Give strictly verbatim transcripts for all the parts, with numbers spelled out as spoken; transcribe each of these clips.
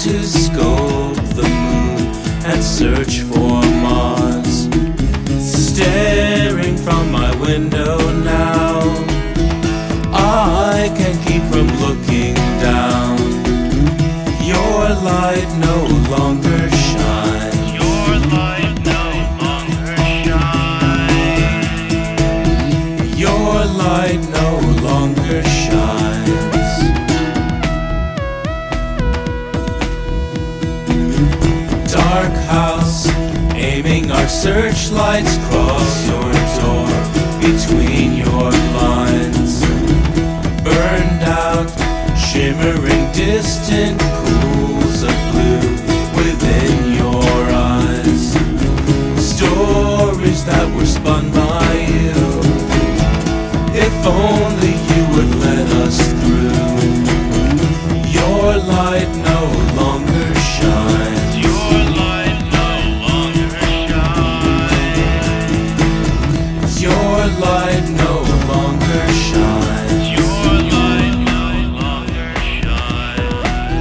to scope the moon and search for Mars. Staring from my window now, I can't keep from looking down. Your light no longer shines. Your light no longer shines. Your light no longer shines. Dark house, aiming our searchlights across your door, between your blinds. Burned out, shimmering distant pools of blue within your eyes. Stories that were spun by you, if only you would let us through. Your light no longer shines. Your light no longer shines. Your light no longer shines. Your light no longer shines.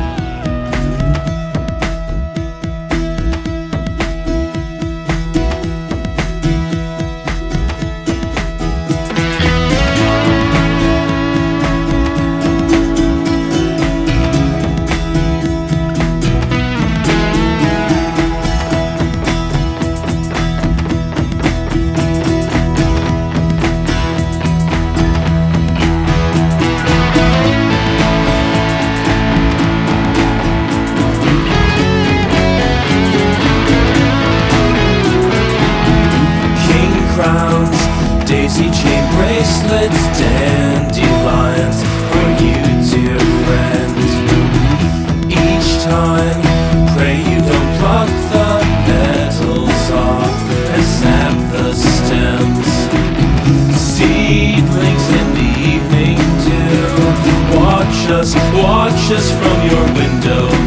Crowns, daisy chain bracelets, dandelions for you, dear friend. Each time, pray you don't pluck the petals off and snap the stems. Seedlings in the evening dew, watch us, watch us from your window